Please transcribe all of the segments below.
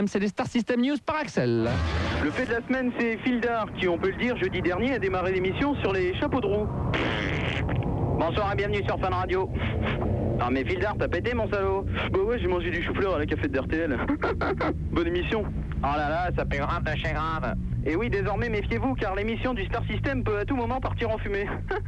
C'est les Star System News par Axel. Le fait de la semaine, c'est Fildar qui, on peut le dire, jeudi dernier a démarré l'émission sur les chapeaux de roue. Bonsoir et bienvenue sur Fun Radio. Ah mais Fildar, t'as pété mon salaud? Bah ouais, j'ai mangé du chou-fleur à la café de RTL. Bonne émission. Oh là là, ça fait grave de chez grave. Et oui, désormais méfiez-vous car l'émission du Star System peut à tout moment partir en fumée.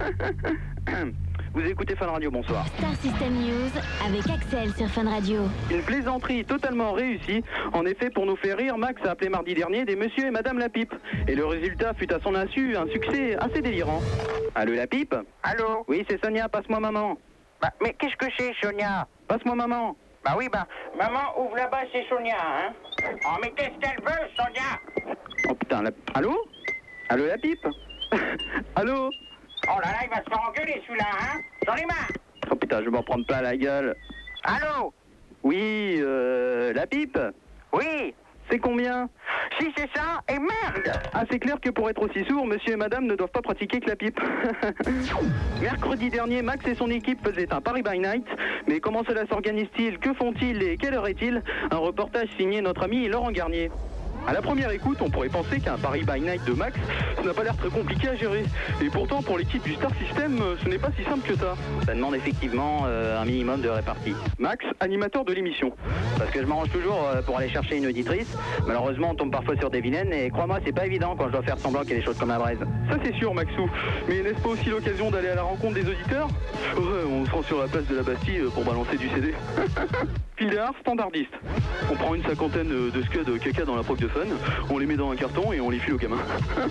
Vous écoutez Fun Radio, bonsoir. Star System News avec Axel sur Fun Radio. Une plaisanterie totalement réussie. En effet, pour nous faire rire, Max a appelé mardi dernier des monsieur et madame la pipe. Et le résultat fut à son insu un succès assez délirant. Allô la pipe? Allô? Oui, c'est Sonia, passe-moi maman. Bah, mais qu'est-ce que c'est, Sonia? Passe-moi maman. Bah oui, bah, maman, ouvre là-bas, c'est Sonia, hein? Oh, mais qu'est-ce qu'elle veut, Sonia? Oh putain, Allô? Allô la pipe? Allô? Oh là là, il va se faire engueuler, celui-là, hein? J'en ai marre! Oh putain, je vais m'en prendre plein la gueule. Allô? Oui, la pipe? Oui? C'est combien? Si c'est ça, et merde! Ah, c'est clair que pour être aussi sourd, monsieur et madame ne doivent pas pratiquer que la pipe. Mercredi dernier, Max et son équipe faisaient un Paris by Night. Mais comment cela s'organise-t-il? Que font-ils et quelle heure est-il? Un reportage signé notre ami Laurent Garnier. À la première écoute, on pourrait penser qu'un Paris by Night de Max, ça n'a pas l'air très compliqué à gérer. Et pourtant, pour l'équipe du Star System, ce n'est pas si simple que ça. Ça demande effectivement un minimum de répartie. Max, animateur de l'émission. Parce que je m'arrange toujours pour aller chercher une auditrice. Malheureusement, on tombe parfois sur des vilaines et crois-moi, c'est pas évident quand je dois faire semblant qu'il y a des choses comme la braise. Ça c'est sûr, Maxou. Mais n'est-ce pas aussi l'occasion d'aller à la rencontre des auditeurs? Ouais, on se rend sur la place de la Bastille pour balancer du CD. Fildar, standardiste. On prend une cinquantaine de scuds caca dans la proc de Fun, on les met dans un carton et on les file aux gamins.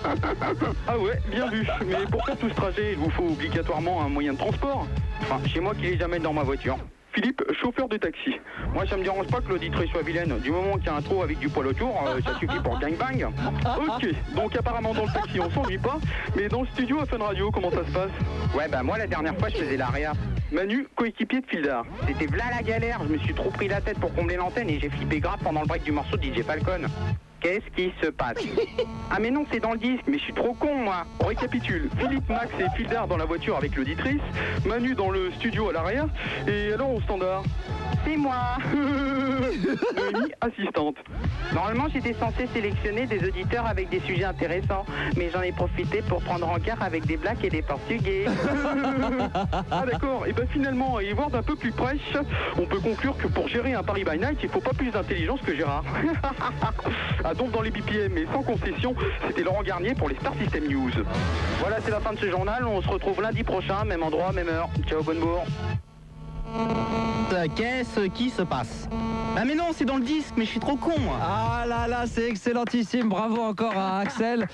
Ah ouais, bien vu. Mais pour faire tout ce trajet, il vous faut obligatoirement un moyen de transport. Enfin, chez moi qui les jamais dans ma voiture. Philippe, chauffeur de taxi. Moi, ça me dérange pas que l'auditrice soit vilaine. Du moment qu'il y a un trou avec du poil autour, ça suffit pour gangbang. Ok, donc apparemment dans le taxi, on s'ennuie pas. Mais dans le studio à Fun Radio, comment ça se passe? Ouais, bah moi, la dernière fois, je faisais l'aria. Manu, coéquipier de Fildar. C'était v'là la galère. Je me suis trop pris la tête pour combler l'antenne et j'ai flippé grave pendant le break du morceau de DJ Falcon. Qu'est-ce qui se passe? Ah mais non, c'est dans le disque, mais je suis trop con moi. On récapitule, Philippe, Max et Fildar dans la voiture avec l'auditrice, Manu dans le studio à l'arrière, et alors au standard? C'est moi. Noémie, assistante. Normalement j'étais censé sélectionner des auditeurs avec des sujets intéressants, mais j'en ai profité pour prendre encart avec des Blacks et des Portugais. Ah d'accord, et ben finalement, à y voir d'un peu plus près, on peut conclure que pour gérer un Paris by Night, il faut pas plus d'intelligence que Gérard. Ah donc dans les BPM, mais sans concession, c'était Laurent Garnier pour les Star System News. Voilà, c'est la fin de ce journal, on se retrouve lundi prochain, même endroit, même heure. Ciao, bonne bourre. Qu'est-ce qui se passe? Ah mais non, c'est dans le disque, mais je suis trop con moi. Ah là là, c'est excellentissime, bravo encore à Axel.